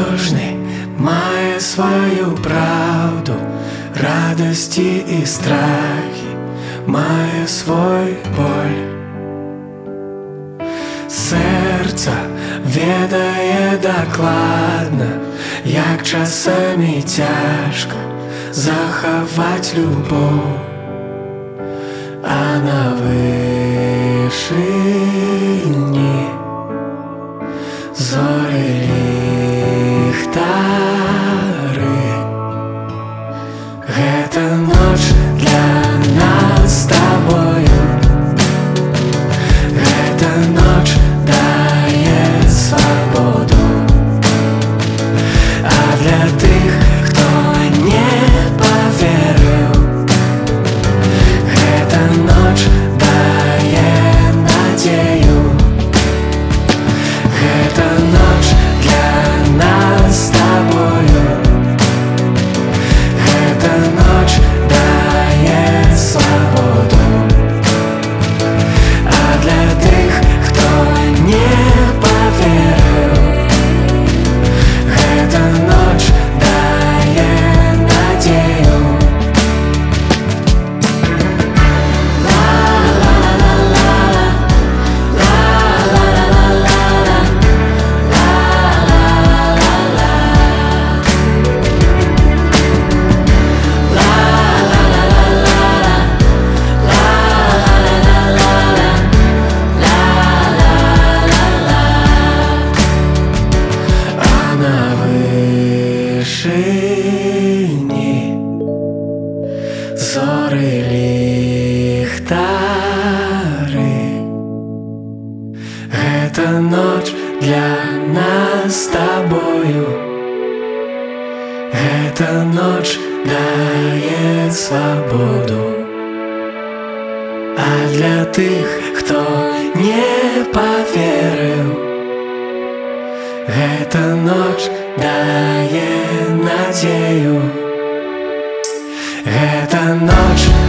Кожний має свою правду, радості і страхи, має свой боль. Серце ведає докладно, як часами тяжко заховать любов, а на вишині зорі ліхтари. Гэта ноч для нас з тобою, гэта ноч дае свободу, а для тых, хто не поверыў, гэта ноч дае надзею. Гэта ноч для нас з тобою, гэта ноч дае свободу, а для тых, хто не поверыў, гэта ноч дае надзею. Зоры ліхтары. Гэта ноч для нас з тобою, гэта ноч дае свободу, а для тых, хто не поверыў, гэта ноч дае надзею. Гэта ноч